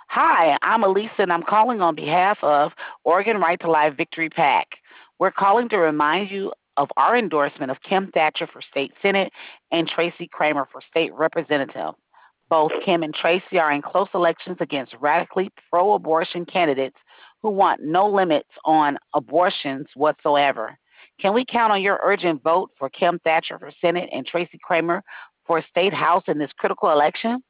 Hi, I'm Elisa, and I'm calling on behalf of Oregon Right to Life Victory PAC. We're calling to remind you of our endorsement of Kim Thatcher for state senate and Tracy Kramer for state representative. Both Kim and Tracy are in close elections against radically pro abortion candidates who want no limits on abortions whatsoever. Can we count on your urgent vote for Kim Thatcher for Senate and Tracy Kramer for State House in this critical election?